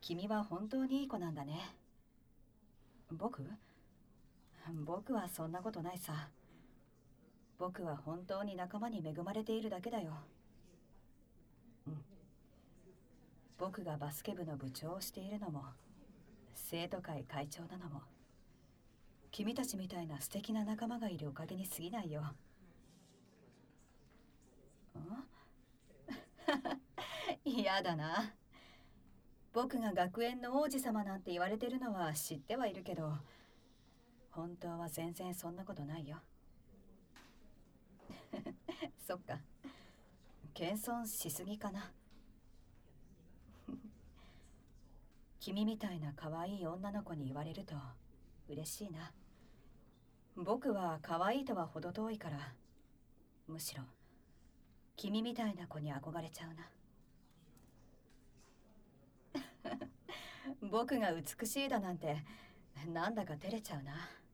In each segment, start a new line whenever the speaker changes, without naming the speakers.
君は本当にいい子なんだね。僕はそんなことないさ。僕は本当に仲間に恵まれているだけだよ。うん。僕がバスケ部の部長をしているのも、生徒会会長なのも、君たちみたいな素敵な仲間がいるおかげに過ぎないよ。嫌だな。僕が学園の王子様なんて言われてるのは知ってはいるけど、本当は全然そんなことないよ。そっか。謙遜しすぎかな。君みたいな可愛い女の子に言われると嬉しいな。僕は可愛いとは程遠いから、むしろ君みたいな子に憧れちゃうな。僕が美しいだなんてなんだか照れちゃうな。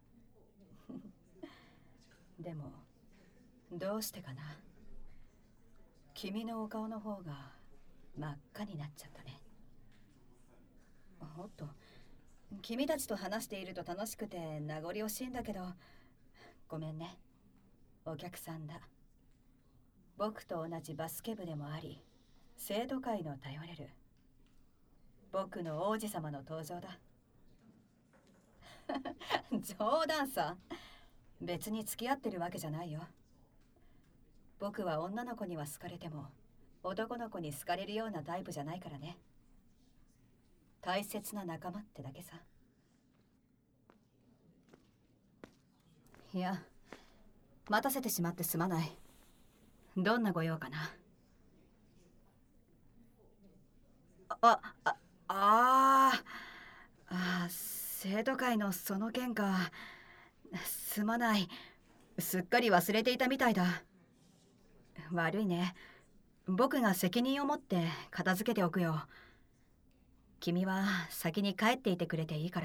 でもどうしてかな。君のお顔の方が真っ赤になっちゃったね。おっと、君たちと話していると楽しくて名残惜しいんだけど、ごめんね。お客さんだ。僕と同じバスケ部でもあり、生徒会の頼れる僕の王子様の登場だ。冗談さ。別に付き合ってるわけじゃないよ。僕は女の子には好かれても男の子に好かれるようなタイプじゃないからね。大切な仲間ってだけさ。いや、待たせてしまってすまない。どんなご用かな。生徒会のその件か。すまない。すっかり忘れていたみたいだ。悪いね。僕が責任を持って片付けておくよ。君は先に帰っていてくれていいから。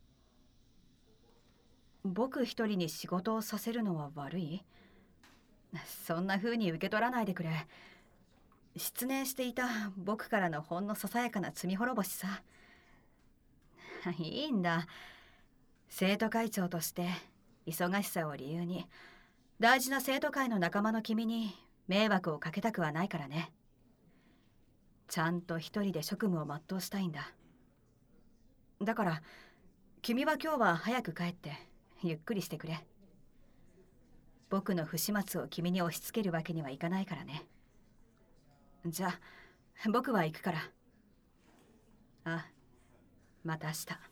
僕一人に仕事をさせるのは悪い？そんな風に受け取らないでくれ。失念していた僕からのほんのささやかな罪滅ぼしさ。いいんだ。生徒会長として忙しさを理由に大事な生徒会の仲間の君に迷惑をかけたくはないからね。ちゃんと一人で職務を全うしたいんだ。だから君は今日は早く帰ってゆっくりしてくれ。僕の不始末を君に押し付けるわけにはいかないからね。じゃあ僕は行くから。あ、また明日。